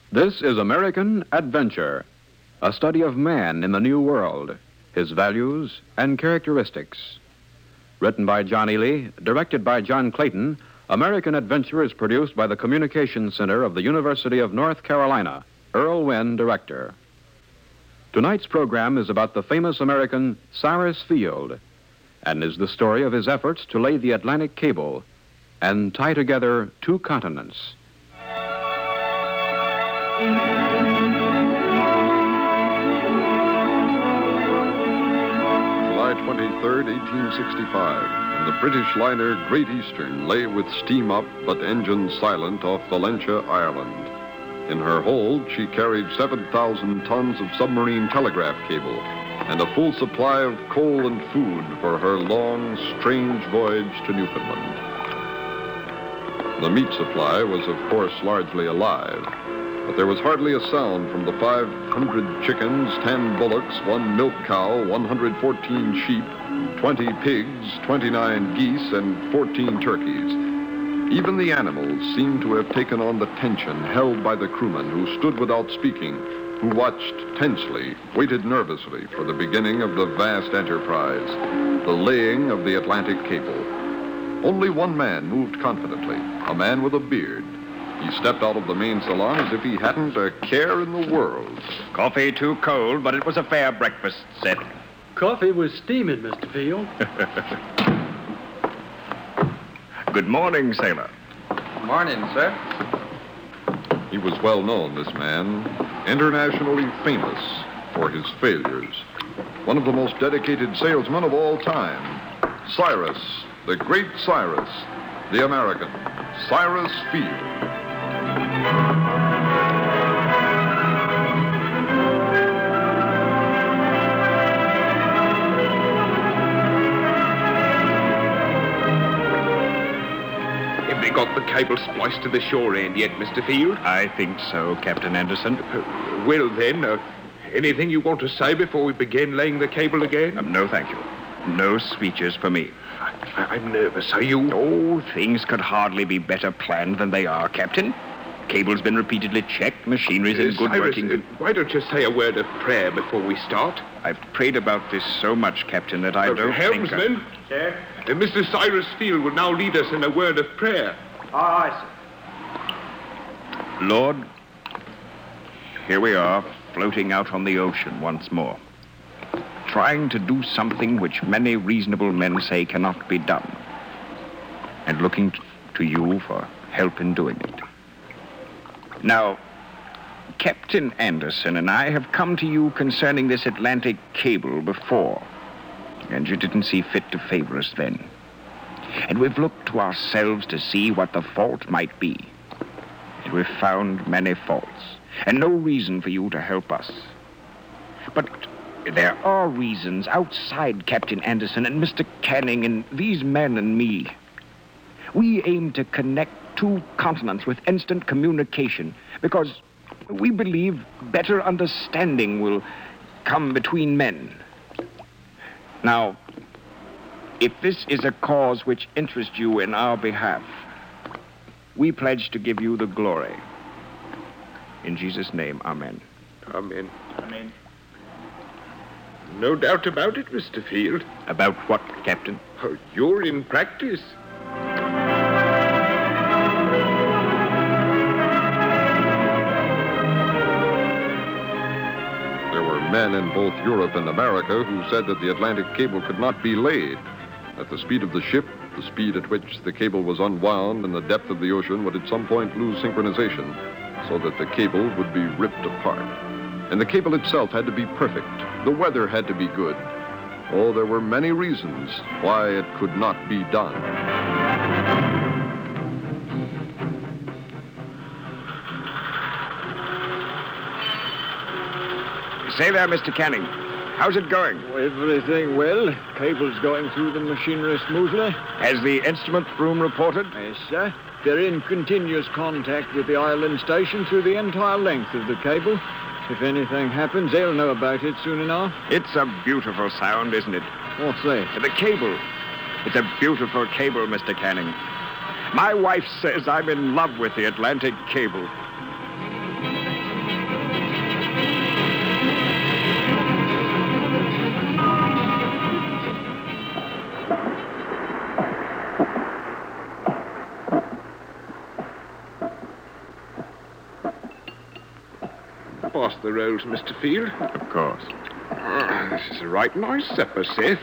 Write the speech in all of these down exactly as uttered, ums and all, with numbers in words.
This is American Adventure, a study of man in the New World, his values and characteristics. Written by John Ely, directed by John Clayton, American Adventure is produced by the Communications Center of the University of North Carolina. Earl Wynn, director. Tonight's program is about the famous American Cyrus Field, and is the story of his efforts to lay the Atlantic cable and tie together two continents. July twenty-third, eighteen sixty-five, and the British liner Great Eastern lay with steam up but engine silent off Valentia, Ireland. In her hold, she carried seven thousand tons of submarine telegraph cable and a full supply of coal and food for her long, strange voyage to Newfoundland. The meat supply was, of course, largely alive, but there was hardly a sound from the five hundred chickens, ten bullocks, one milk cow, one hundred fourteen sheep, twenty pigs, twenty-nine geese, and fourteen turkeys. Even the animals seemed to have taken on the tension held by the crewmen, who stood without speaking, who watched tensely, waited nervously for the beginning of the vast enterprise, the laying of the Atlantic cable. Only one man moved confidently, a man with a beard. He stepped out of the main salon as if he hadn't a care in the world. Coffee too cold, but it was a fair breakfast set. Coffee was steaming, Mister Field. Good morning, sailor. Morning, sir. He was well known, this man, internationally famous for his failures. One of the most dedicated salesmen of all time. Cyrus, the great Cyrus, the American, Cyrus Field. Have they got the cable spliced to the shore end yet, Mister Field? I think so, Captain Anderson. Uh, well, then, uh, anything you want to say before we begin laying the cable again? Um, no, thank you. No speeches for me. I, I'm nervous. Are you? Oh, things could hardly be better planned than they are, Captain. Cable's been repeatedly checked, machinery's in Uh, good Cyrus, working... uh, why don't you say a word of prayer before we start? I've prayed about this so much, Captain, that I Uh, don't Helmsman, think... Sir? uh, Mister Cyrus Field will now lead us in a word of prayer. Aye, sir. I... Lord, here we are, floating out on the ocean once more, trying to do something which many reasonable men say cannot be done, and looking t- to you for help in doing it. Now, Captain Anderson and I have come to you concerning this Atlantic cable before, and you didn't see fit to favor us then. And we've looked to ourselves to see what the fault might be. And we've found many faults, and no reason for you to help us. But there are reasons outside Captain Anderson and Mister Canning and these men and me. We aim to connect two continents with instant communication because we believe better understanding will come between men. Now, if this is a cause which interests you in our behalf, we pledge to give you the glory. In Jesus' name, amen. Amen. Amen. No doubt about it, Mister Field. About what, Captain? Oh, you're in practice. There were men in both Europe and America who said that the Atlantic cable could not be laid. At the speed of the ship, the speed at which the cable was unwound, and the depth of the ocean would at some point lose synchronization, so that the cable would be ripped apart. And the cable itself had to be perfect. The weather had to be good. Oh, there were many reasons why it could not be done. Say there, Mister Canning. How's it going? Everything well. Cable's going through the machinery smoothly. Has the instrument room reported? Yes, sir. They're in continuous contact with the island station through the entire length of the cable. If anything happens, they'll know about it soon enough. It's a beautiful sound, isn't it? What's that? The cable. It's a beautiful cable, Mister Canning. My wife says I'm in love with the Atlantic cable. pass the rolls, Mister Field. Of course. Ah, this is a right nice supper, Seth.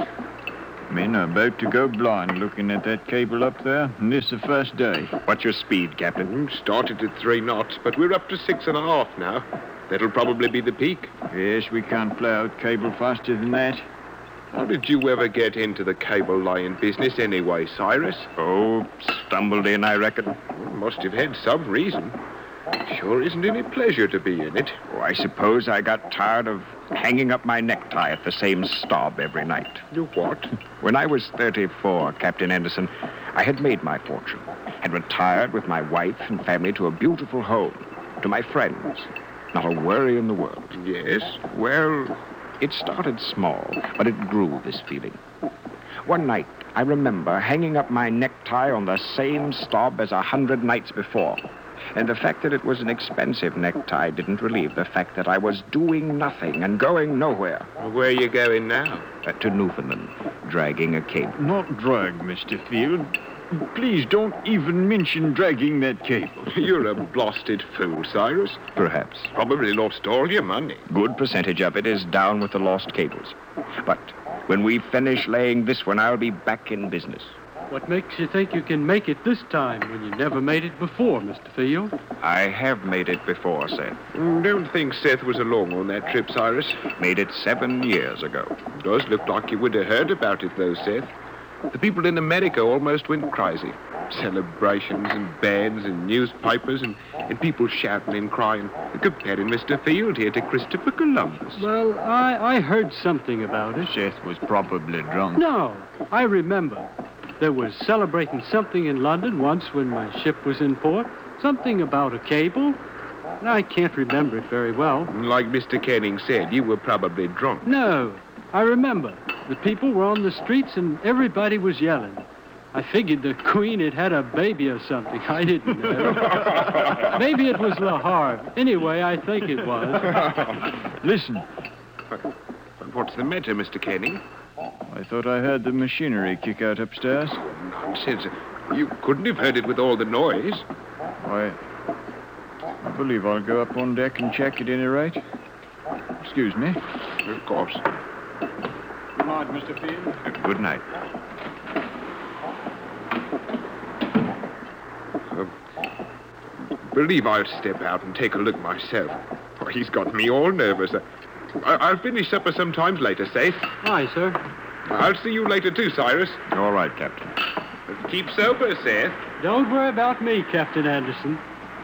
Men are about to go blind looking at that cable up there, and this the first day. What's your speed, Captain? Started at three knots, but we're up to six and a half now. That'll probably be the peak. Yes, we can't play out cable faster than that. How did you ever get into the cable laying business anyway, Cyrus? Oh, stumbled in, I reckon. Well, must have had some reason. Sure isn't any pleasure to be in it. Oh, I suppose I got tired of hanging up my necktie at the same stop every night. You what? When I was thirty-four, Captain Anderson, I had made my fortune, had retired with my wife and family to a beautiful home, to my friends. Not a worry in the world. Yes? Well, it started small, but it grew, this feeling. One night, I remember hanging up my necktie on the same stop as a hundred nights before. And the fact that it was an expensive necktie didn't relieve the fact that I was doing nothing and going nowhere. Where are you going now? Uh, to Newfoundland, dragging a cable. Not drag, Mister Field. Please don't even mention dragging that cable. You're a blasted fool, Cyrus. Perhaps. Probably lost all your money. Good percentage of it is down with the lost cables. But when we finish laying this one, I'll be back in business. What makes you think you can make it this time when you never made it before, Mister Field? I have made it before, Seth. Mm, Don't think Seth was along on that trip, Cyrus. Made it seven years ago. Does look like you would have heard about it, though, Seth. The people in America almost went crazy. Celebrations and bands and newspapers and, and people shouting and crying, comparing Mister Field here to Christopher Columbus. Well, I, I heard something about it. Seth was probably drunk. No, I remember. There was celebrating something in London once when my ship was in port. Something about a cable. And I can't remember it very well. Like Mister Canning said, you were probably drunk. No, I remember. The people were on the streets and everybody was yelling. I figured the Queen had had a baby or something. I didn't know. Maybe it was Le Havre. Anyway, I think it was. Listen, What's the matter, Mister Canning? I thought I heard the machinery kick out upstairs. Nonsense. You couldn't have heard it with all the noise. Why, I believe I'll go up on deck and check at any rate. Excuse me. Of course. Good night, Mister Field. Good night. Believe I'll step out and take a look myself. Oh, he's got me all nervous. I- I'll finish supper sometimes later, Seth. Hi, sir. I'll see you later too, Cyrus. All right, Captain. Keep sober, Seth. Don't worry about me, Captain Anderson.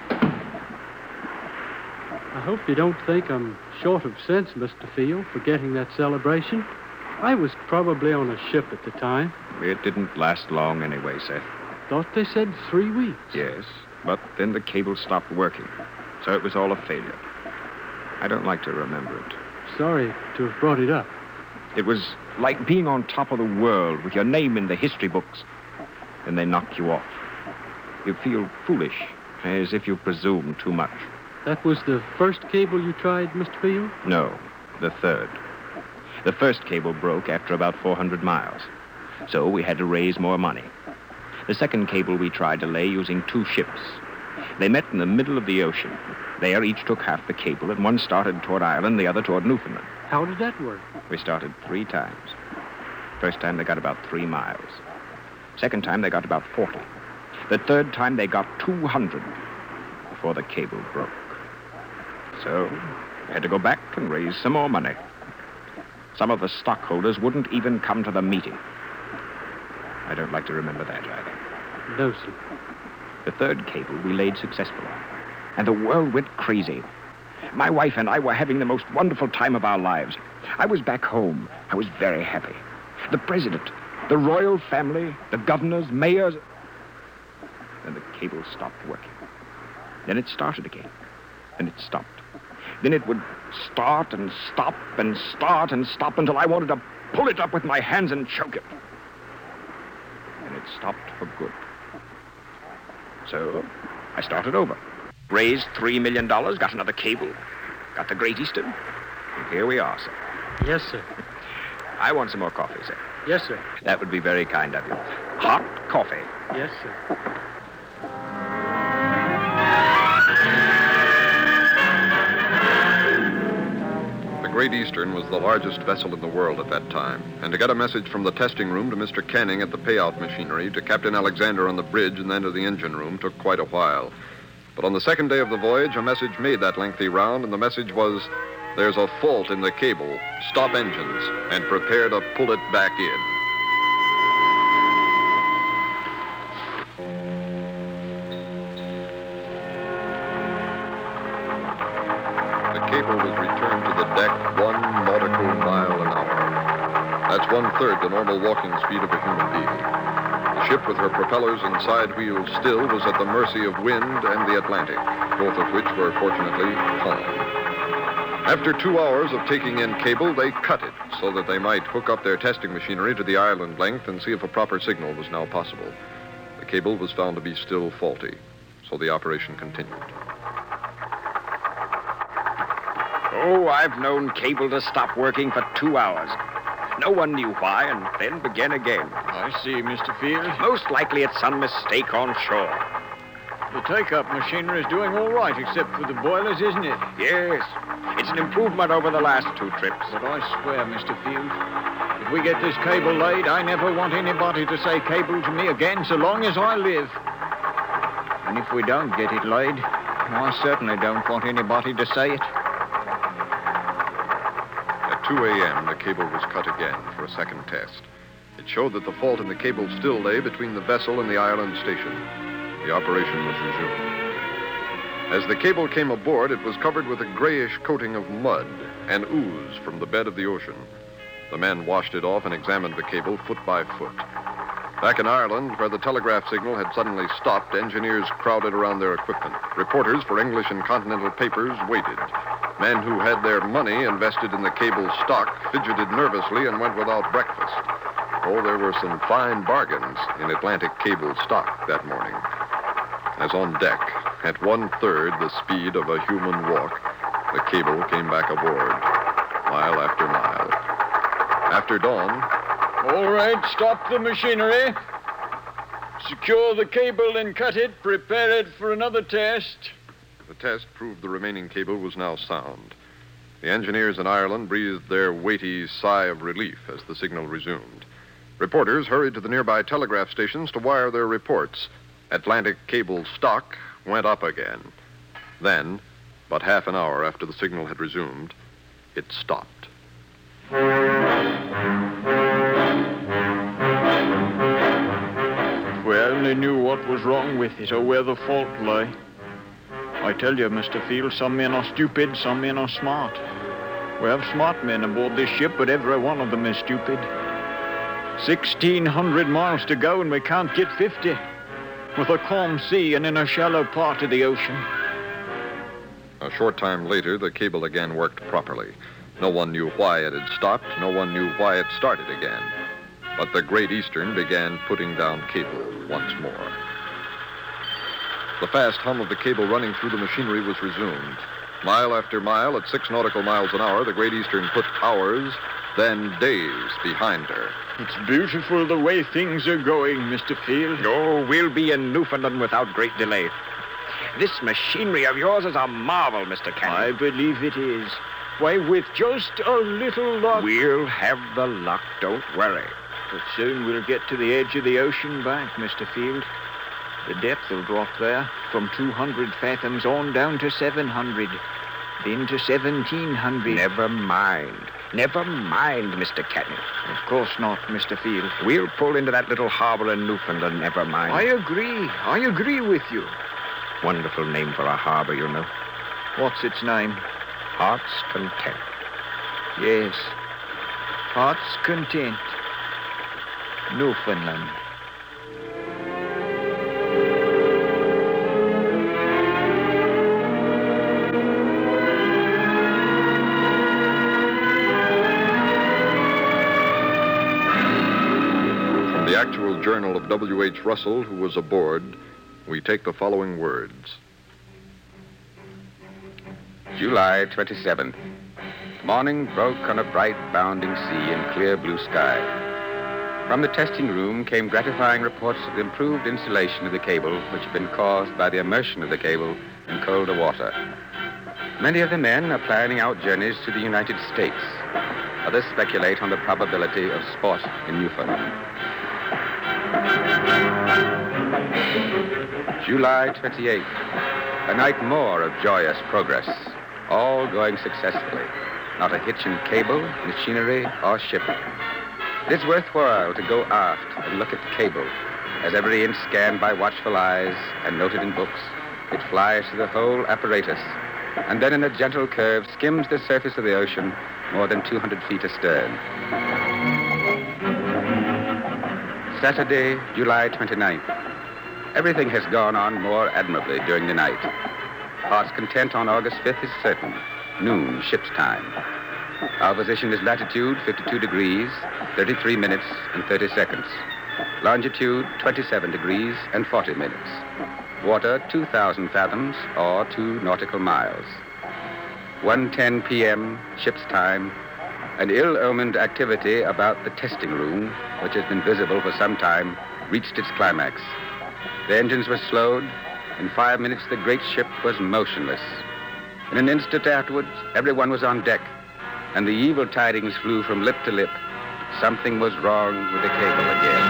I hope you don't think I'm short of sense, Mister Field, for getting that celebration. I was probably on a ship at the time. It didn't last long anyway, Seth. Thought they said three weeks. Yes, but then the cable stopped working, so it was all a failure. I don't like to remember it. Sorry to have brought it up. It was like being on top of the world with your name in the history books. Then they knock you off. You feel foolish, as if you presumed too much. That was the first cable you tried, Mister Field? No, the third. The first cable broke after about four hundred miles, so we had to raise more money. The second cable we tried to lay using two ships. They met in the middle of the ocean. There, each took half the cable, and one started toward Ireland, the other toward Newfoundland. How did that work? We started three times. First time they got about three miles. Second time they got about forty. The third time they got two hundred before the cable broke. So we had to go back and raise some more money. Some of the stockholders wouldn't even come to the meeting. I don't like to remember that either. No, sir. The third cable we laid successfully, and the world went crazy. My wife and I were having the most wonderful time of our lives. I was back home. I was very happy. The president, the royal family, the governors, mayors. Then the cable stopped working. Then it started again. Then it stopped. Then it would start and stop and start and stop until I wanted to pull it up with my hands and choke it. And it stopped for good. So I started over. Raised three million dollars, got another cable, got the Great Eastern, and here we are, sir. Yes, sir. I want some more coffee, sir. Yes, sir. That would be very kind of you. Hot coffee. Yes, sir. Great Eastern was the largest vessel in the world at that time, and to get a message from the testing room to Mister Canning at the payout machinery to Captain Alexander on the bridge and then to the engine room took quite a while. But on the second day of the voyage, a message made that lengthy round, and the message was, "There's a fault in the cable. Stop engines and prepare to pull it back in." The cable was returned to the deck one nautical mile an hour. That's one-third the normal walking speed of a human being. The ship with her propellers and side wheels still was at the mercy of wind and the Atlantic, both of which were fortunately calm. After two hours of taking in cable, they cut it so that they might hook up their testing machinery to the island length and see if a proper signal was now possible. The cable was found to be still faulty, so the operation continued. Oh, I've known cable to stop working for two hours. No one knew why, and then begin again. I see, Mister Field. Most likely it's some mistake on shore. The take-up machinery is doing all right, except for the boilers, isn't it? Yes. It's an improvement over the last two trips. But I swear, Mister Field, if we get this cable laid, I never want anybody to say cable to me again so long as I live. And if we don't get it laid, I certainly don't want anybody to say it. At two a.m., the cable was cut again for a second test. It showed that the fault in the cable still lay between the vessel and the island station. The operation was resumed. As the cable came aboard, it was covered with a grayish coating of mud and ooze from the bed of the ocean. The men washed it off and examined the cable foot by foot. Back in Ireland, where the telegraph signal had suddenly stopped, engineers crowded around their equipment. Reporters for English and continental papers waited. Men who had their money invested in the cable stock fidgeted nervously and went without breakfast. Oh, there were some fine bargains in Atlantic cable stock that morning. As on deck, at one-third the speed of a human walk, the cable came back aboard, mile after mile. After dawn... All right, stop the machinery. Secure the cable and cut it. Prepare it for another test. The test proved the remaining cable was now sound. The engineers in Ireland breathed their weighty sigh of relief as the signal resumed. Reporters hurried to the nearby telegraph stations to wire their reports. Atlantic cable stock went up again. Then, but half an hour after the signal had resumed, it stopped. If we only knew what was wrong with it or where the fault lay. I tell you, Mister Field, some men are stupid, some men are smart. We have smart men aboard this ship, but every one of them is stupid. Sixteen hundred miles to go and we can't get fifty. With a calm sea and in a shallow part of the ocean. A short time later, the cable again worked properly. No one knew why it had stopped. No one knew why it started again. But the Great Eastern began putting down cable once more. The fast hum of the cable running through the machinery was resumed. Mile after mile, at six nautical miles an hour, the Great Eastern put hours, then days behind her. It's beautiful the way things are going, Mister Field. Oh, we'll be in Newfoundland without great delay. This machinery of yours is a marvel, Mister Canning. I believe it is. Why, with just a little luck... We'll have the luck, don't worry. But soon we'll get to the edge of the ocean bank, Mister Field. The depth will drop there from two hundred fathoms on down to seven hundred, then to seventeen hundred. Never mind. Never mind, Mister Canning. Of course not, Mister Field. We'll pull into that little harbor in Newfoundland, never mind. I agree. I agree with you. Wonderful name for a harbor, you know. What's its name? Heart's Content. Yes. Heart's Content. Newfoundland. From the actual journal of W H Russell, who was aboard, we take the following words. July twenty-seventh. Morning broke on a bright, bounding sea and clear blue sky. From the testing room came gratifying reports of the improved insulation of the cable, which had been caused by the immersion of the cable in colder water. Many of the men are planning out journeys to the United States. Others speculate on the probability of sport in Newfoundland. July twenty-eighth, a night more of joyous progress, all going successfully. Not a hitch in cable, machinery, or ship. It is worthwhile to go aft and look at the cable, as every inch scanned by watchful eyes and noted in books, it flies through the whole apparatus, and then in a gentle curve skims the surface of the ocean more than two hundred feet astern. Saturday, July twenty-ninth. Everything has gone on more admirably during the night. Heart's content on August fifth is certain. Noon, ship's time. Our position is latitude fifty-two degrees, thirty-three minutes, and thirty seconds. Longitude twenty-seven degrees and forty minutes. Water two thousand fathoms, or two nautical miles. one ten p.m., ship's time. An ill-omened activity about the testing room, which has been visible for some time, reached its climax. The engines were slowed. In five minutes, the great ship was motionless. In an instant afterwards, everyone was on deck, and the evil tidings flew from lip to lip. Something was wrong with the cable again.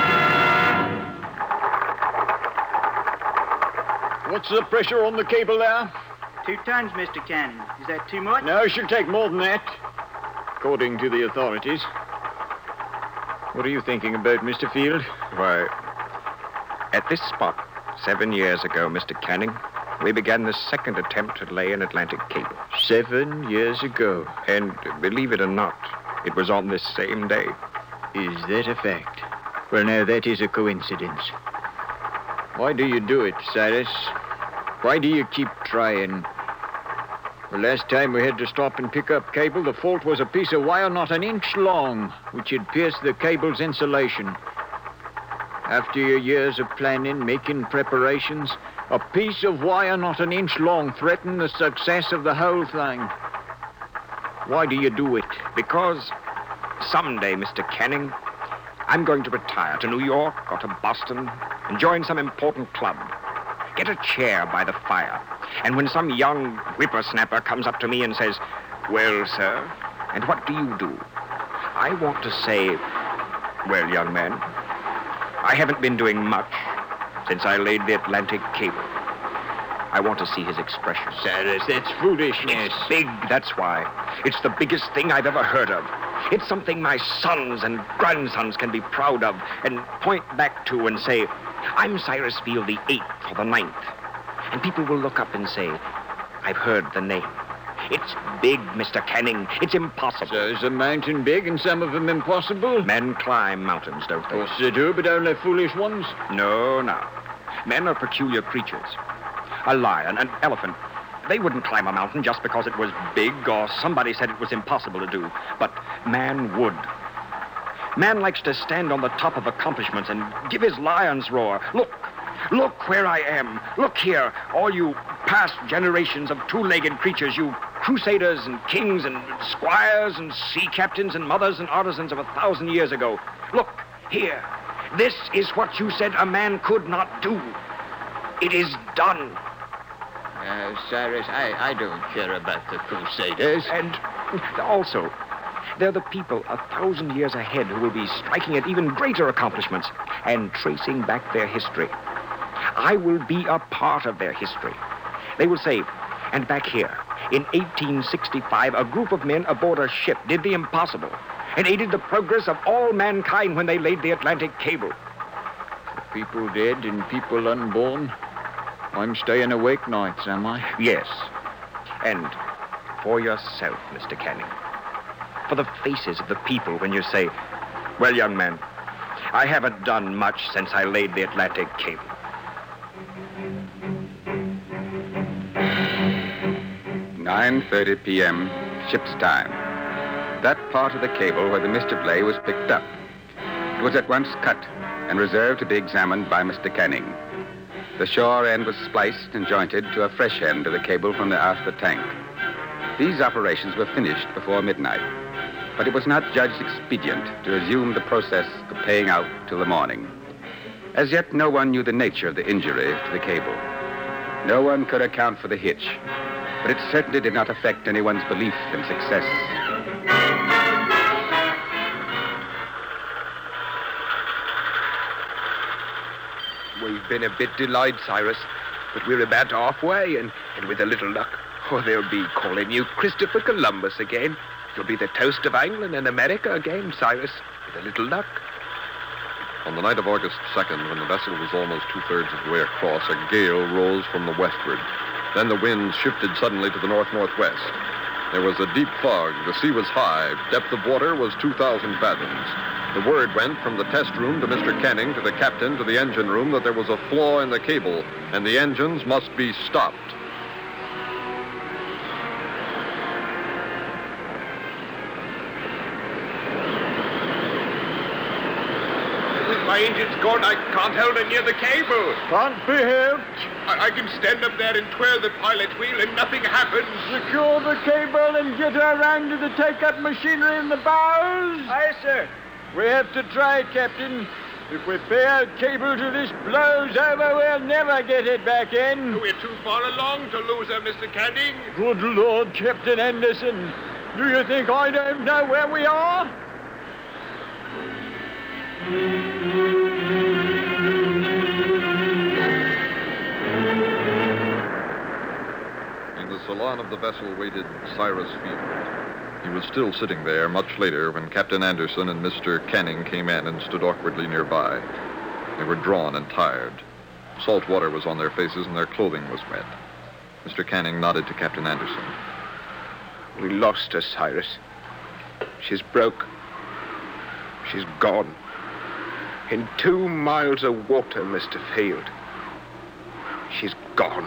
What's the pressure on the cable there? Two tons, Mister Cannon. Is that too much? No, it should take more than that, according to the authorities. What are you thinking about, Mister Field? Why, at this spot, seven years ago, Mister Canning, we began the second attempt to lay an Atlantic cable. Seven years ago. And believe it or not, it was on this same day. Is that a fact? Well, now, that is a coincidence. Why do you do it, Cyrus? Why do you keep trying? The last time we had to stop and pick up cable, the fault was a piece of wire not an inch long, which had pierced the cable's insulation. After your years of planning, making preparations, a piece of wire not an inch long threatened the success of the whole thing. Why do you do it? Because someday, Mister Canning, I'm going to retire to New York or to Boston and join some important club. Get a chair by the fire. And when some young whippersnapper comes up to me and says, "Well, sir, and what do you do?" I want to say, "Well, young man, I haven't been doing much since I laid the Atlantic cable." I want to see his expression. Cyrus, that's foolishness. It's big, that's why. It's the biggest thing I've ever heard of. It's something my sons and grandsons can be proud of and point back to and say, "I'm Cyrus Field the eighth or the ninth." And people will look up and say, "I've heard the name." It's big, Mister Canning. It's impossible. So is a mountain big and some of them impossible? Men climb mountains, don't they? Of course they do, but only foolish ones. No, no. Men are peculiar creatures. A lion, an elephant, they wouldn't climb a mountain just because it was big or somebody said it was impossible to do. But man would. Man likes to stand on the top of accomplishments and give his lion's roar. Look, look where I am. Look here, all you past generations of two-legged creatures, you crusaders and kings and squires and sea captains and mothers and artisans of a thousand years ago. Look, here. This is what you said a man could not do. It is done. Uh, Cyrus, I, I don't care about the crusaders. And also, they're the people a thousand years ahead who will be striking at even greater accomplishments and tracing back their history. I will be a part of their history. They will say, and back here, in eighteen sixty-five, a group of men aboard a ship did the impossible and aided the progress of all mankind when they laid the Atlantic cable. People dead and people unborn. I'm staying awake nights, am I? Yes. And for yourself, Mister Canning. For the faces of the people when you say, "Well, young man, I haven't done much since I laid the Atlantic cable." nine thirty p.m., ship's time. That part of the cable where the Mister lay was picked up. It was at once cut and reserved to be examined by Mister Canning. The shore end was spliced and jointed to a fresh end of the cable from the after tank. These operations were finished before midnight, but it was not judged expedient to resume the process of paying out till the morning. As yet, no one knew the nature of the injury to the cable. No one could account for the hitch. but it certainly did not affect anyone's belief in success. We've been a bit delayed, Cyrus, but we're about halfway, and, and with a little luck, oh, they'll be calling you Christopher Columbus again. You'll be the toast of England and America again, Cyrus, with a little luck. On the night of August second, when the vessel was almost two-thirds of the way across, a gale rose from the westward. Then the winds shifted suddenly to the north-northwest. There was a deep fog. The sea was high. Depth of water was two thousand fathoms. The word went from the test room to Mister Canning, to the captain, to the engine room, that there was a flaw in the cable, and the engines must be stopped. My engine's gone. I can't hold it near the cable. Can't be helped. I, I can stand up there and twirl the pilot wheel and nothing happens. Secure the cable and get her around to the take-up machinery in the bows. Aye, sir. We have to try, Captain. If we fail cable till this blows over, we'll never get it back in. We're too far along to lose her, Mister Canning. Good Lord, Captain Anderson. Do you think I don't know where we are? In the salon of the vessel waited Cyrus Field. He was still sitting there much later when Captain Anderson and Mister Canning came in and stood awkwardly nearby. They were drawn and tired. Salt water was on their faces and their clothing was wet. Mister Canning nodded to Captain Anderson. We lost her, Cyrus. She's broke. She's gone. In two miles of water, Mister Field. She's gone.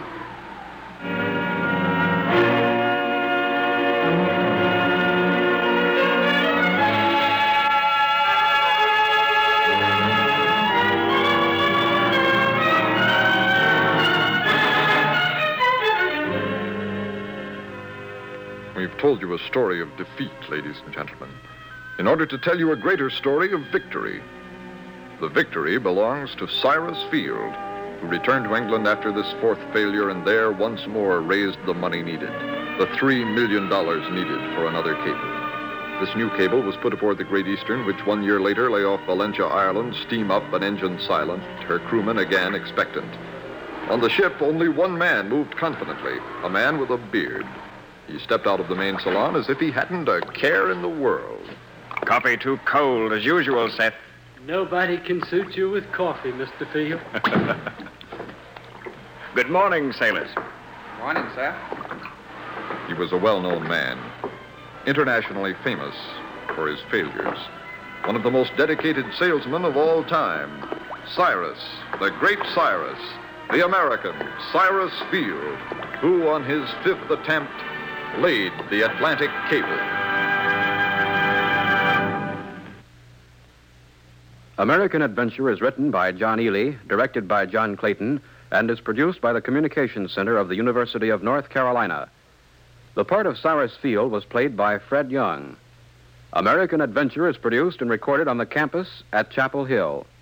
We've told you a story of defeat, ladies and gentlemen, in order to tell you a greater story of victory. The victory belongs to Cyrus Field, who returned to England after this fourth failure and there once more raised the money needed, the three million dollars needed for another cable. This new cable was put aboard the Great Eastern, which one year later lay off Valentia, Ireland, steam up and engine silent, her crewmen again expectant. On the ship, only one man moved confidently, a man with a beard. He stepped out of the main salon as if he hadn't a care in the world. Coffee too cold, as usual, Seth. Nobody can suit you with coffee, Mister Field. Good morning, sailors. Morning, sir. He was a well-known man, internationally famous for his failures. One of the most dedicated salesmen of all time. Cyrus, the great Cyrus, the American Cyrus Field, who on his fifth attempt laid the Atlantic cable. American Adventure is written by John Ely, directed by John Clayton, and is produced by the Communications Center of the University of North Carolina. The part of Cyrus Field was played by Fred Young. American Adventure is produced and recorded on the campus at Chapel Hill.